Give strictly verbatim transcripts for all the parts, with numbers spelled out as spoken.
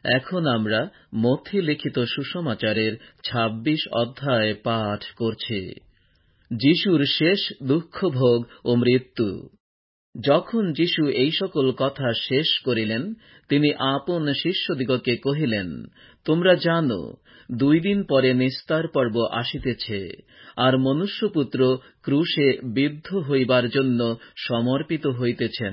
এখন আমরা মথি লিখিত সুসমাচারের ছাব্বিশ অধ্যায় পাঠ করছি। যিশুর শেষ দুঃখভোগ ও মৃত্যু। যখন যিশু এই সকল কথা শেষ করিলেন, তিনি আপন শিষ্যদিগকে কহিলেন, তোমরা জানো, দুই দিন পরে নিস্তার পর্ব আসিতেছে, আর মনুষ্যপুত্র ক্রুশে বিদ্ধ হইবার জন্য সমর্পিত হইতেছেন।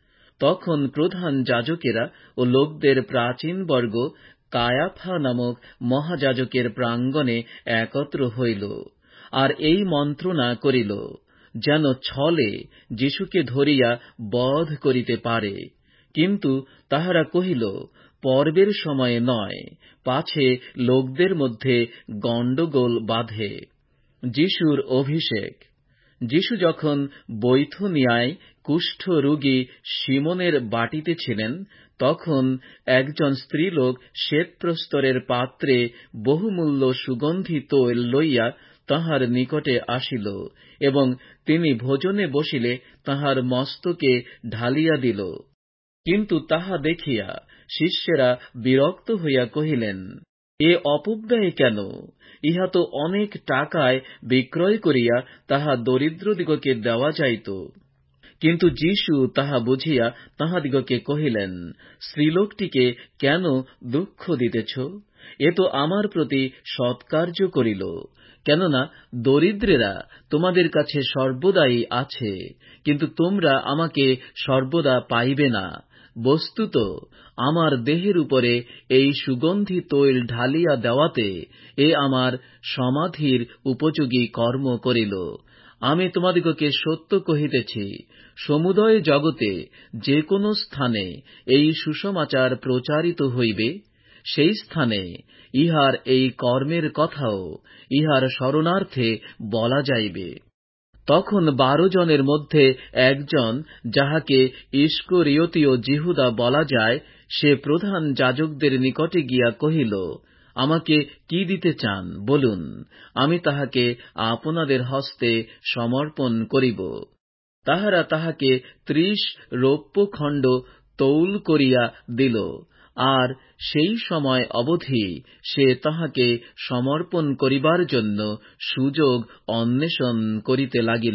তখন প্রধান যাজকেরা ও লোকদের প্রাচীনবর্গ কায়াফা নামক মহাযাজকের প্রাঙ্গণে একত্র হইল, আর এই মন্ত্রণা করিল, যেন ছলে যিশুকে ধরিয়া বধ করিতে পারে। কিন্তু তাহারা কহিল, পর্বের সময় নয়, পাছে লোকদের মধ্যে গণ্ডগোল বাধে। যিশুর অভিষেক। যিশু যখন বৈথনিয়ায় কুষ্ঠ রোগী সিমনের বাটিতে ছিলেন, তখন একজন স্ত্রীলোক শ্বেতপ্রস্তরের পাত্রে বহুমূল্য সুগন্ধি তৈল লইয়া তাঁহার নিকটে আসিল, এবং তিনি ভোজনে বসিলে তাঁহার মস্তকে ঢালিয়া দিল। কিন্তু তাহা দেখিয়া শিষ্যেরা বিরক্ত হইয়া কহিলেন, এ অপব্যয় কেন? ইহা তো অনেক টাকায় বিক্রয় করিয়া তাহা দরিদ্রদিগকে দেওয়া যাইত। কিন্তু যিশু তাহা বুঝিয়া তাহাদিগকে কহিলেন, স্ত্রীলোকটিকে কেন দুঃখ দিতেছ? এ তো আমার প্রতি সৎকার্য করিল। কেননা দরিদ্রেরা তোমাদের কাছে সর্বদাই আছে, কিন্তু তোমরা আমাকে সর্বদা পাইবে না। বস্তুত আমার দেহের উপরে এই সুগন্ধি তৈল ঢালিয়া দেওয়াতে এ আমার সমাধির উপযোগী কর্ম করিল। আমি তোমাদিগকে সত্য কহিতেছি, সমুদয় জগতে যে কোন স্থানে এই সুসমাচার প্রচারিত হইবে, সেই স্থানে ইহার এই কর্মের কথাও ইহার স্মরণার্থে বলা যাইবে। তখন বারো জনের মধ্যে একজন, যাহাকে ইস্করিয়োতীয় যিহুদা বলা যায়, সে প্রধান যাজকদের নিকটে গিয়া কহিল, আমাকে কি দিতে চান বলুন, আমি তাহাকে আপনাদের হস্তে সমর্পণ করিব। তাহারা তাহাকে ত্রিশ রৌপ্যখণ্ড তৌল করিয়া দিল, আর সেই সময় অবধি সে তাহাকে সমর্পণ করিবার জন্য সুযোগ অন্বেষণ করিতে লাগিল।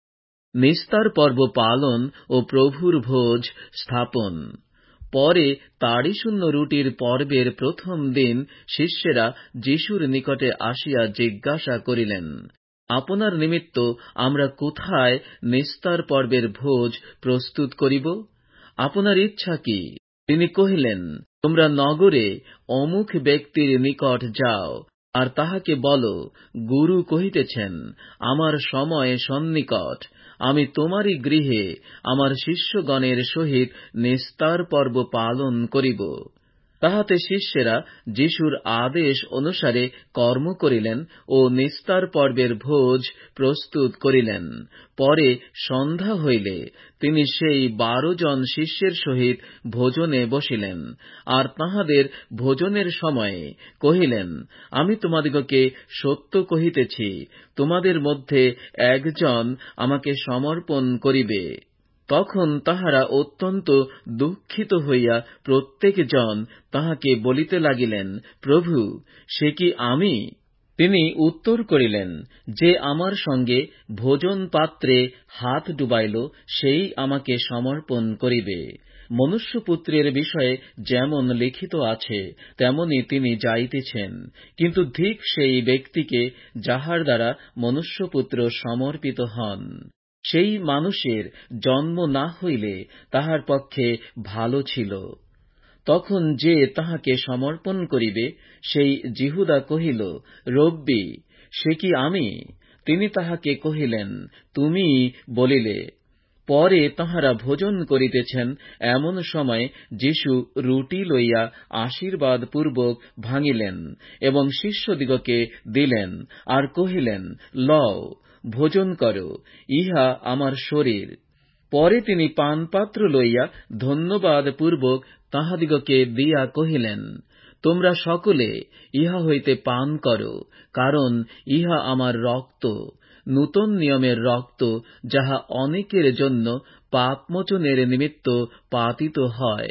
নিস্তার পর্ব পালন ও প্রভুর ভোজ স্থাপন। পরে তাড়িশূন্য রুটির পর্বের প্রথম দিন শিষ্যেরা যিশুর নিকটে আসিয়া জিজ্ঞাসা করিলেন, আপনার নিমিত্ত আমরা কোথায় নিস্তার পর্বের ভোজ প্রস্তুত করিব? আপনার ইচ্ছা কি? তিনি কহিলেন, তোমরা নগরে অমুক ব্যক্তির নিকট যাও, আর তাহাকে বলো, গুরু কহিতেছেন, আমার সময় সন্নিকট, আমি তোমারই গৃহে আমার শিষ্যগণের সহিত নিস্তার পর্ব পালন করিব। তাহাতে শিষ্যেরা যিশুর আদেশ অনুসারে কর্ম করিলেন ও নিস্তার পর্বের ভোজ প্রস্তুত করিলেন। পরে সন্ধ্যা হইলে তিনি সেই বারো জন শিষ্যের সহিত ভোজনে বসিলেন, আর তাহাদের ভোজনের সময়ে কহিলেন, আমি তোমাদিগকে সত্য কহিতেছি, তোমাদের মধ্যে একজন আমাকে সমর্পণ করিবে। তখন তাহারা অত্যন্ত দুঃখিত হইয়া প্রত্যেক জন তাহাকে বলিতে লাগিলেন, প্রভু, সে কি আমি? তিনি উত্তর করিলেন, যে আমার সঙ্গে ভোজন পাত্রে হাত ডুবাইল, সেই আমাকে সমর্পণ করিবে। মনুষ্যপুত্রের বিষয়ে যেমন লিখিত আছে, তেমনি তিনি যাইতেছেন, কিন্তু ধিক সেই ব্যক্তিকে যাহার দ্বারা মনুষ্যপুত্র সমর্পিত হন। সেই মানুষের জন্ম না হইলে তাহার পক্ষে ভালো ছিল। তখন যে তাহাকে সমর্পণ করিবে, সেই যিহুদা কহিল, রব্বী, সে কি আমি? তিনি তাহাকে কহিলেন, তুমিই বলিলে। পরে তাঁহারা ভোজন করিতেছেন, এমন সময় যিশু রুটি লইয়া আশীর্বাদ পূর্বক ভাঙিলেন এবং শিষ্যদিগকে দিলেন, আর কহিলেন, লও, ভোজন করো, ইহা আমার শরীর। পরে তিনি পানপাত্র লইয়া ধন্যবাদ পূর্বক তাহাদিগকে দিয়া কহিলেন, তোমরা সকলে ইহা হইতে পান করো, কারণ ইহা আমার রক্ত, নূতন নিয়মের রক্ত, যাহা অনেকের জন্য পাপমোচনের নিমিত্ত পাতিত হয়।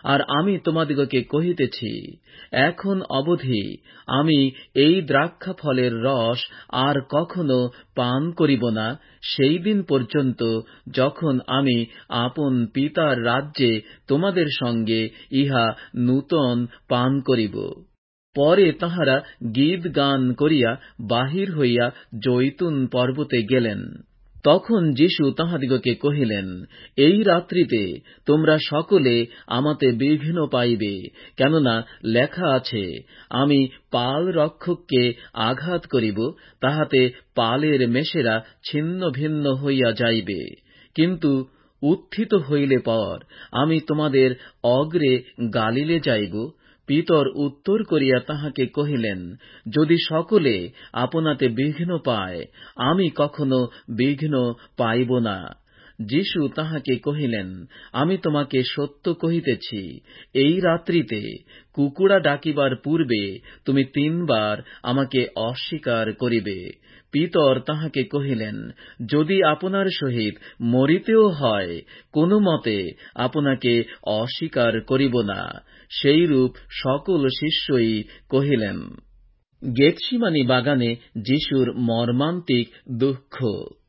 আর আমি তোমাদিগকে কহিতেছি, এখন অবধি আমি এই দ্রাক্ষাফলের রস আর কখনো পান করিব না, সেই দিন পর্যন্ত যখন আমি আপন পিতার রাজ্যে তোমাদের সঙ্গে ইহা নূতন পান করিব। পরে তাঁহারা গীত গান করিয়া বাহির হইয়া জৈতুন পর্বতে গেলেন। তখন যীশু তাঁহাদিগকে কহিলেন, এই রাত্রিতে তোমরা সকলে আমাতে বিঘ্ন পাইবে, কেননা লেখা আছে, আমি পাল রক্ষককে আঘাত করিব, তাহাতে পালের মেষেরা ছিন্ন ভিন্ন হইয়া যাইবে। কিন্তু উত্থিত হইলে পর আমি তোমাদের অগ্রে গালিলে যাইব। পিতর উত্তর করিয়া তাহাকে কহিলেন, যদি সকলে আপনাতে বিঘ্ন পায়, আমি কখনো বিঘ্ন পাইব না। যীশু তাহাকে কহিলেন, আমি তোমাকে সত্য কহিতেছি, এই রাত্রিতে কুকুড়া ডাকিবার পূর্বে তুমি তিনবার আমাকে অস্বীকার করিবে। পিতর তাহাকে কহিলেন, যদি আপনার সহিত মরিতেও হয়, কোনো মতে আপনাকে অস্বীকার করিব না। সেইরূপ সকল শিষ্যই কহিলেন। গেতসিমানি বাগানে যীশুর মর্মান্তিক দুঃখ।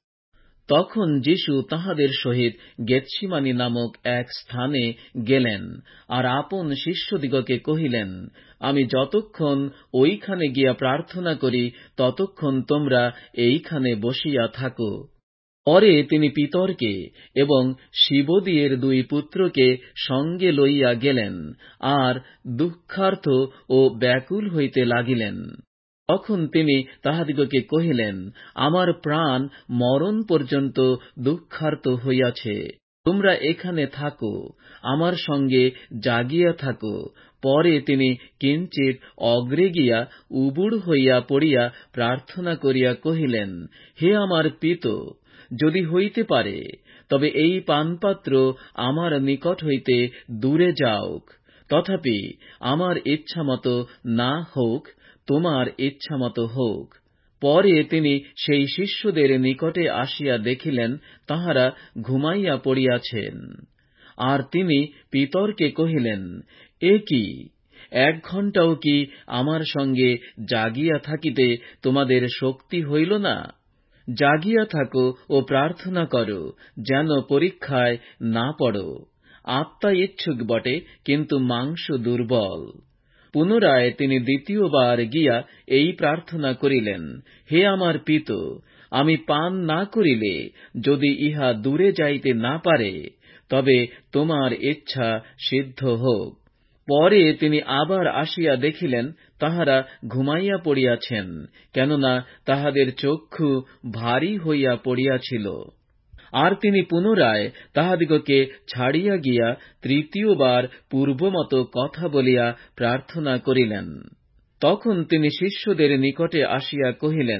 তখন যীশু তাঁহাদের সহিত গেতসিমানি নামক এক স্থানে গেলেন, আর আপন শিষ্যদিগকে কহিলেন, আমি যতক্ষণ ওইখানে গিয়া প্রার্থনা করি, ততক্ষণ তোমরা এইখানে বসিয়া থাকো। পরে তিনি পিতরকে এবং শিবদিয়ের দুই পুত্রকে সঙ্গে লইয়া গেলেন, আর দুঃখার্থ ও ব্যাকুল হইতে লাগিলেন। তখন তিনি তাহাদিগকে কহিলেন, আমার প্রাণ মরণ পর্যন্ত দুঃখার্ত হইয়াছে, তোমরা এখানে থাকো, আমার সঙ্গে জাগিয়া থাকো। পরে তিনি কিঞ্চিৎ অগ্রে গিয়া উবুড় হইয়া পড়িয়া প্রার্থনা করিয়া কহিলেন, হে আমার পিত, যদি হইতে পারে, তবে এই পানপাত্র আমার নিকট হইতে দূরে যাউক, তথাপি আমার ইচ্ছামত না হোক, তোমার ইচ্ছামত হোক। পরে তিনি সেই শিষ্যদের নিকটে আসিয়া দেখিলেন, তাঁহারা ঘুমাইয়া পড়িয়াছেন। আর তিনি পিতরকে কহিলেন, এ কি, এক ঘণ্টাও কি আমার সঙ্গে জাগিয়া থাকিতে তোমাদের শক্তি হইল না? জাগিয়া থাকো ও প্রার্থনা করো, যেন পরীক্ষায় না পড়ো। আত্মা ইচ্ছুক বটে, কিন্তু মাংস দুর্বল। পুনরায় তিনি দ্বিতীয়বার গিয়া এই প্রার্থনা করিলেন, হে আমার পিত, আমি পান না করিলে যদি ইহা দূরে যাইতে না পারে, তবে তোমার ইচ্ছা সিদ্ধ হোক। পরে তিনি আবার আসিয়া দেখিলেন, তাহারা ঘুমাইয়া পড়িয়াছেন, কেননা তাহাদের চক্ষু ভারী হইয়া পড়িয়াছিল। আর তিনি পুনরায় তাহাদিগকে ছাড়িয়া গিয়া তৃতীয়বার পূর্বমত কথা বলিয়া প্রার্থনা করিলেন। তখন তিনি শিষ্যদের নিকটে আসিয়া কহিলেন,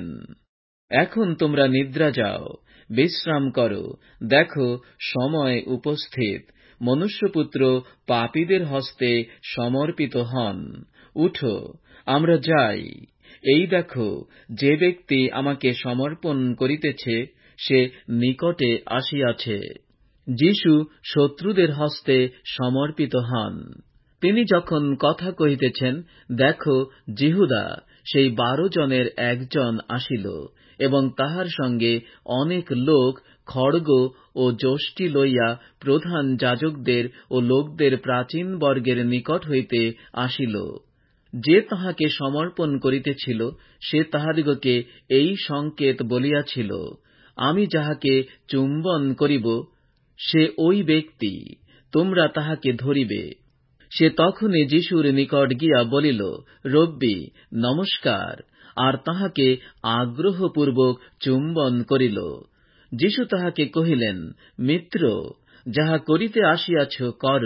এখন তোমরা নিদ্রা যাও, বিশ্রাম করো। দেখো, সময় উপস্থিত, মনুষ্যপুত্র পাপীদের হস্তে সমর্পিত হন। উঠো, আমরা যাই। এই দেখো, যে ব্যক্তি আমাকে সমর্পণ করিতেছে, সে নিকটে আসিয়াছে। যীশু শত্রুদের হস্তে সমর্পিত হন। তিনি যখন কথা কহিতেছেন, দেখো, জিহুদা সেই বারো জনের একজন আসিল, এবং তাহার সঙ্গে অনেক লোক খড়গ ও যষ্টি লইয়া প্রধান যাজকদের ও লোকদের প্রাচীন বর্গের নিকট হইতে আসিল। যে তাহাকে সমর্পণ করিতেছিল, সে তাহাদিগকে এই সংকেত বলিয়াছিল, আমি যাহাকে চুম্বন করিব, সে ওই ব্যক্তি, তোমরা তাহাকে ধরিবে। সে তখনই যীশুর নিকট গিয়া বলিল, রব্বি, নমস্কার, আর তাহাকে আগ্রহপূর্বক চুম্বন করিল। যীশু তাহাকে কহিলেন, মিত্র, যাহা করিতে আসিয়াছ কর।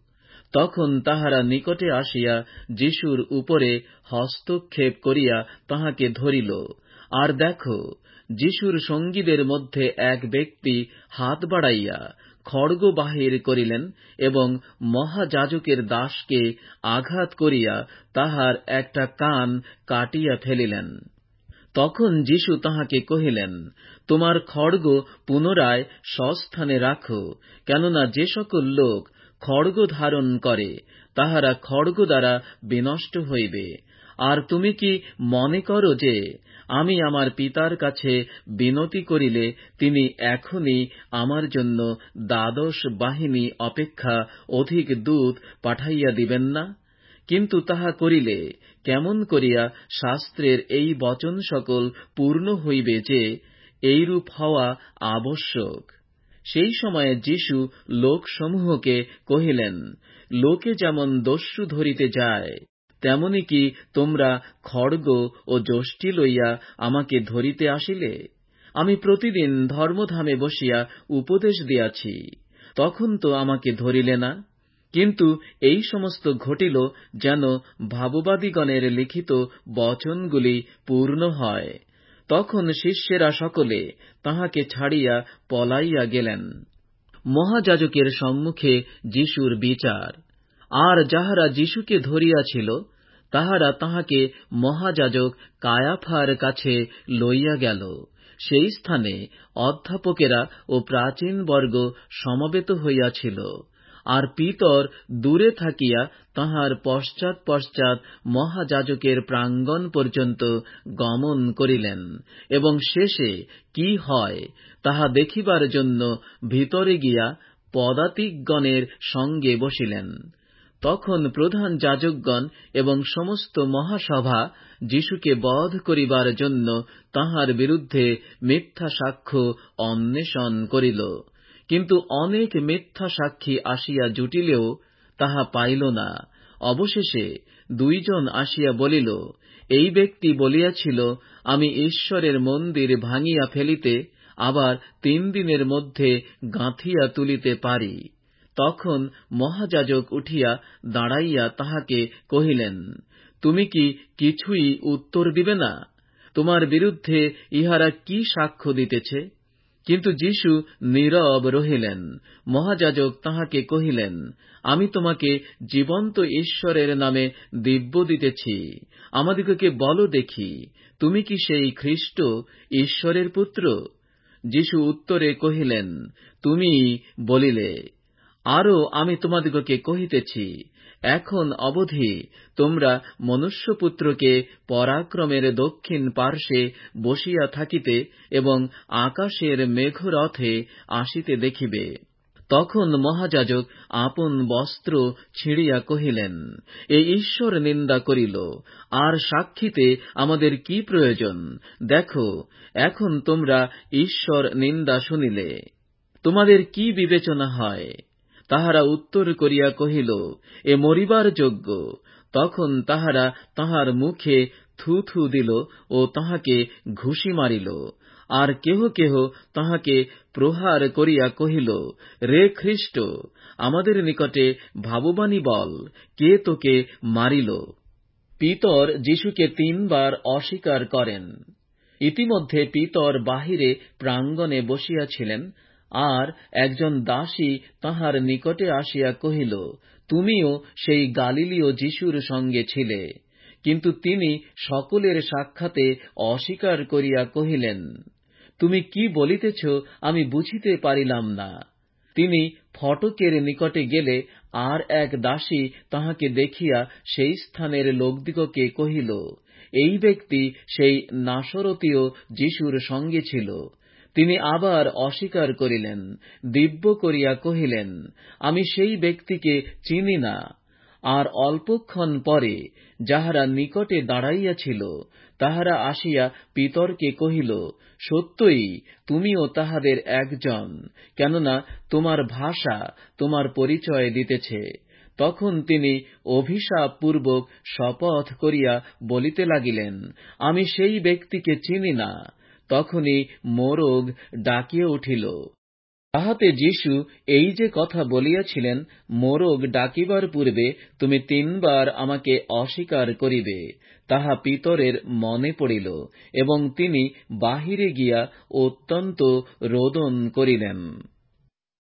তখন তাহারা নিকটে আসিয়া যীশুর উপরে হস্তক্ষেপ করিয়া তাহাকে ধরিল। আর দেখো, যীশুর সঙ্গীদের মধ্যে এক ব্যক্তি হাত বাড়াইয়া খড়গ বাহির করিলেন এবং মহাযাজকের দাসকে আঘাত করিয়া তাহার একটা কান কাটিয়া ফেলিলেন। তখন যীশু তাহাকে কহিলেন, তোমার খড়গ পুনরায় স্বস্থানে রাখো, কেননা যে সকল লোক খড়গ ধারণ করে, তাহারা খড়গ দ্বারা বিনষ্ট হইবে। আর তুমি কি মনে করো যে আমি আমার পিতার কাছে বিনতি করিলে তিনি এখনই আমার জন্য দ্বাদশ বাহিনী অপেক্ষা অধিক দূত পাঠাইয়া দিবেন না? কিন্তু তাহা করিলে কেমন করিয়া শাস্ত্রের এই বচন সকল পূর্ণ হইবে যে এইরূপ হওয়া আবশ্যক। সেই সময়ে যীশু লোকসমূহকে কহিলেন, লোকে যেমন দস্যু ধরিতে যায়, তেমনি কি তোমরা খড়গ ও যষ্টি লইয়া আমাকে ধরিতে আসিলে? আমি প্রতিদিন ধর্মধামে বসিয়া উপদেশ দিয়াছি, তখন তো আমাকে ধরিলে না। কিন্তু এই সমস্ত ঘটিল যেন ভাববাদীগণের লিখিত বচনগুলি পূর্ণ হয়। তখন শিষ্যেরা সকলে তাহাকে ছাড়িয়া পলাইয়া গেলেন। মহাযাজকের সম্মুখে যীশুর বিচার। আর যাহারা যীশুকে ধরিয়াছিল, তাহারা তাহাকে মহাযাজক কায়াফার কাছে লইয়া গেল। সেই স্থানে অধ্যাপকেরা ও প্রাচীনবর্গ সমবেত হইয়াছিল। আর পিতর দূরে থাকিয়া তাহার পশ্চাৎ পশ্চাৎ মহাযাজকের প্রাঙ্গণ পর্যন্ত গমন করিলেন, এবং শেষে কি হয় তাহা দেখিবার জন্য ভিতরে গিয়া পদাতিকগণের সঙ্গে বসিলেন। তখন প্রধান যাজকগণ এবং সমস্ত মহাসভা যীশুকে বধ করিবার জন্য তাহার বিরুদ্ধে মিথ্যা সাক্ষ্য অন্বেষণ করিল। কিন্তু অনেক মিথ্যা সাক্ষী আসিয়া জুটিলেও তাহা পাইল না। অবশেষে দুইজন আসিয়া বলিল, এই ব্যক্তি বলিয়াছিল, আমি ঈশ্বরের মন্দির ভাঙিয়া ফেলিতে, আবার তিন দিনের মধ্যে গাঁথিয়া তুলিতে পারি। তখন মহাযাজক উঠিয়া দাঁড়াইয়া তাহাকে কহিলেন, তুমি কি কিছুই উত্তর দিবে না? তোমার বিরুদ্ধে ইহারা কি সাক্ষ্য দিতেছে? কিন্তু যীশু নীরব রহিলেন। মহাযাজক তাহাকে কহিলেন, আমি তোমাকে জীবন্ত ঈশ্বরের নামে দিব্য দিতেছি, আমাদিগকে বলো দেখি, তুমি কি সেই খ্রিস্ট, ঈশ্বরের পুত্র? যীশু উত্তরে কহিলেন, তুমিই বলিলে। আরও আমি তোমাদিগকে কহিতেছি, এখন অবধি তোমরা মনুষ্যপুত্রকে পরাক্রমের দক্ষিণ পার্শ্বে বসিয়া থাকিতে এবং আকাশের মেঘরথে আসিতে দেখিবে। তখন মহাযাজক আপন বস্ত্র ছিঁড়িয়া কহিলেন, এ ঈশ্বর নিন্দা করিল, আর সাক্ষীতে আমাদের কি প্রয়োজন? দেখো, এখন তোমরা ঈশ্বর নিন্দা শুনিলে। তোমাদের কি বিবেচনা হয়? তাহারা উত্তর করিয়া কহিল, এ মরিবার যোগ্য। তখন তাহারা তাহার মুখে থু থু দিল ও তাহাকে ঘুষি মারিল। আর কেহ কেহ তাহাকে প্রহার করিয়া কহিল, রে খ্রিস্ট, আমাদের নিকটে ভাববানী বল, কে তোকে মারিল? পিতর যীশুকে তিনবার অস্বীকার করেন। ইতিমধ্যে পিতর বাহিরে প্রাঙ্গণে বসিয়াছিলেন, আর একজন দাসী তাহার নিকটে আসিয়া কহিল, তুমিও সেই গালিলীয় যীশুর সঙ্গে ছিলে। কিন্তু তিনি সকলের সাক্ষাতে অস্বীকার করিয়া কহিলেন, তুমি কি বলিতেছ আমি বুঝিতে পারিলাম না। তিনি ফটকের নিকটে গেলে আর এক দাসী তাহাকে দেখিয়া সেই স্থানের লোকদিগকে কহিল, এই ব্যক্তি সেই নাসরতীয় যীশুর সঙ্গে ছিল। তিনি আবার অস্বীকার করিলেন, দিব্য করিয়া কহিলেন, আমি সেই ব্যক্তিকে চিনি না। আর অল্পক্ষণ পরে যাহারা নিকটে দাঁড়াইয়াছিল তাহারা আসিয়া পিতরকে কহিল, সত্যই তুমিও তাহাদের একজন, কেননা তোমার ভাষা তোমার পরিচয় দিতেছে। তখন তিনি অভিশাপপূর্বক শপথ করিয়া বলিতে লাগিলেন, আমি সেই ব্যক্তিকে চিনি না। তখনই মোরগ ডাকিয়া উঠিল। তাহাতে যীশু এই যে কথা বলিয়াছিলেন, মোরগ ডাকিবার পূর্বে তুমি তিনবার আমাকে অস্বীকার করিবে, তাহা পিতরের মনে পড়িল, এবং তিনি বাহিরে গিয়া অত্যন্ত রোদন করিলেন।